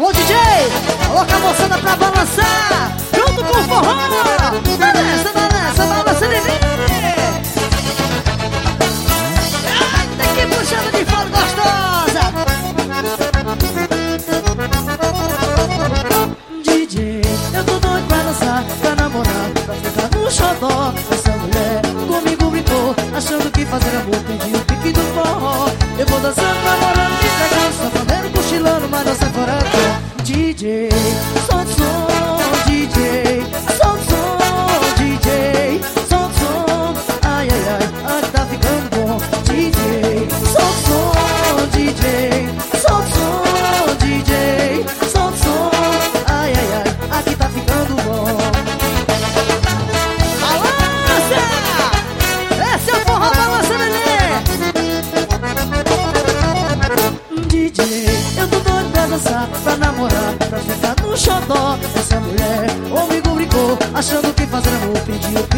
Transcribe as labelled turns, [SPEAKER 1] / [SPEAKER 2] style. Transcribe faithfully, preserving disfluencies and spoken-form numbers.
[SPEAKER 1] Alô, D J! Coloca a moçada pra balançar junto com o forró. Balança, balança, balança, neném. Ai, tem que puxando de fora gostosa. D J, eu tô doido pra dançar, pra namorar, pra ficar no xodó. Essa mulher comigo brincou, achando que fazer amor pediu o pique do forró. Eu vou dançando, namorando, me entregando, safadendo, cochilando, mas não sai fora do D J. Som de som, D J, som de som, D J, som de som. Ai, ai, ai, aqui tá ficando bom. D J, som de som, D J, som de som, D J, som de som. Ai, ai, ai, aqui tá ficando bom. Balança! Esse é o forró balança, neném. D J, eu tô doido pra dançar, pra namorar, pra ficar no xodó. Essa mulher comigo brincou, achando que fazer amor pediu